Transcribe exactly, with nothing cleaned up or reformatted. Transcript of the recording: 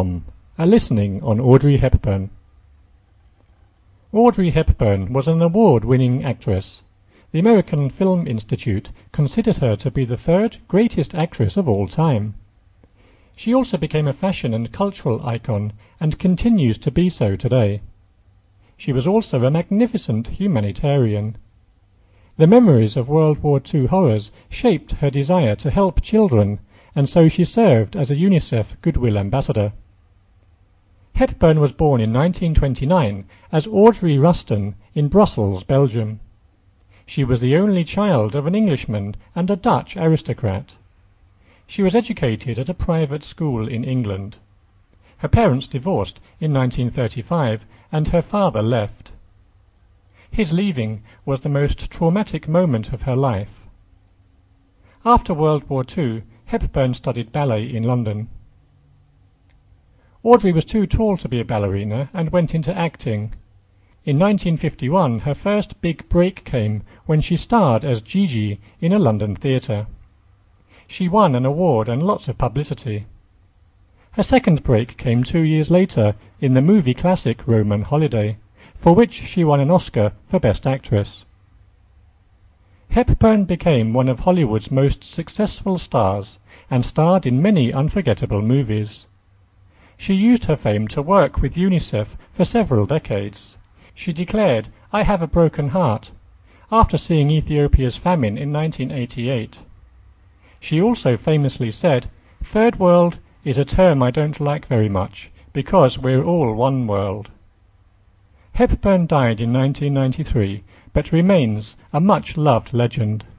com, a listening on Audrey Hepburn. Audrey Hepburn was an award-winning actress. The American Film Institute considered her to be the third greatest actress of all time. She also became a fashion and cultural icon and continues to be so today. She was also a magnificent humanitarian. The memories of World War Two horrors shaped her desire to help children, and so she served as a UNICEF Goodwill Ambassador. Hepburn was born in nineteen twenty-nine as Audrey Ruston in Brussels, Belgium. She was the only child of an Englishman and a Dutch aristocrat. She was educated at a private school in England. Her parents divorced in nineteen thirty-five, and her father left. His leaving was the most traumatic moment of her life. After World War Two, Hepburn studied ballet in London. Audrey was too tall to be a ballerina and went into acting. In nineteen fifty-one, her first big break came when she starred as Gigi in a London theatre. She won an award and lots of publicity. Her second break came two years later in the movie classic Roman Holiday, for which she won an Oscar for Best Actress. Hepburn became one of Hollywood's most successful stars and starred in many unforgettable movies. She used her fame to work with UNICEF for several decades. She declared, "I have a broken heart," after seeing Ethiopia's famine in nineteen eighty-eight. She also famously said, "Third world is a term I don't like very much, because we're all one world." Hepburn died in nineteen ninety-three, but remains a much-loved legend.